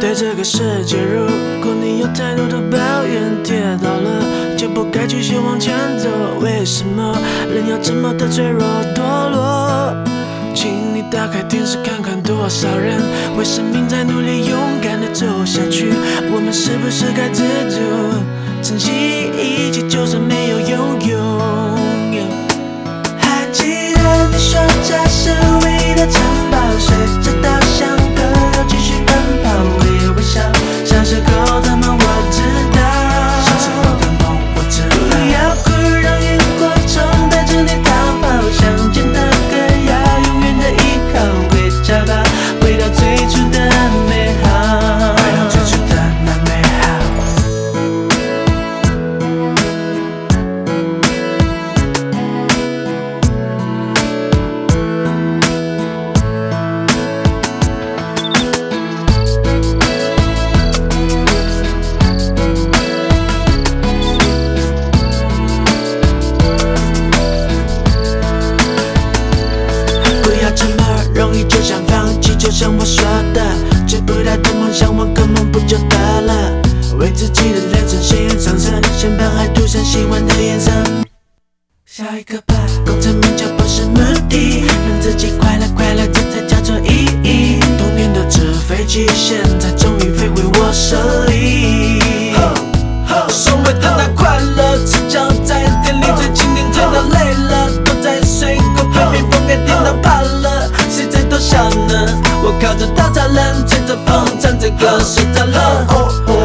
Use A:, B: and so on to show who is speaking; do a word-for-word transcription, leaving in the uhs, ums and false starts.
A: 对这个世界，如果你有太多的抱怨，跌倒了就不该继续往前走。为什么人要这么的脆弱堕落？请你打开电视看看，多少人为生命在努力，勇敢的走下去。我们是不是该知足，珍惜一切，就算没有拥有？还记得你说这是唯一的城堡，随着稻香河流继续奔跑，微微笑，小时候的梦我知道，小时候的梦我知道。不要哭，让萤火虫带着你逃跑，想见的歌要永远的依靠，回家吧，回到最初的美好，回到最初的那美好。这么容易就想放弃，就像我说的，追不到的梦想我个梦不就得了？为自己的人生鲜艳上升，先把爱涂上喜欢的颜色。下一个吧，功成名就不是目的，让自己快乐快乐，这才叫做意义。多年的纸飞机，现在终于飞回我手里。所谓的那快乐，赤脚在店里最经典，甜到累了，躲在水果旁边，风给电到怕了，谁在偷笑呢？我靠着稻草人，吹着风，唱着歌，睡着了。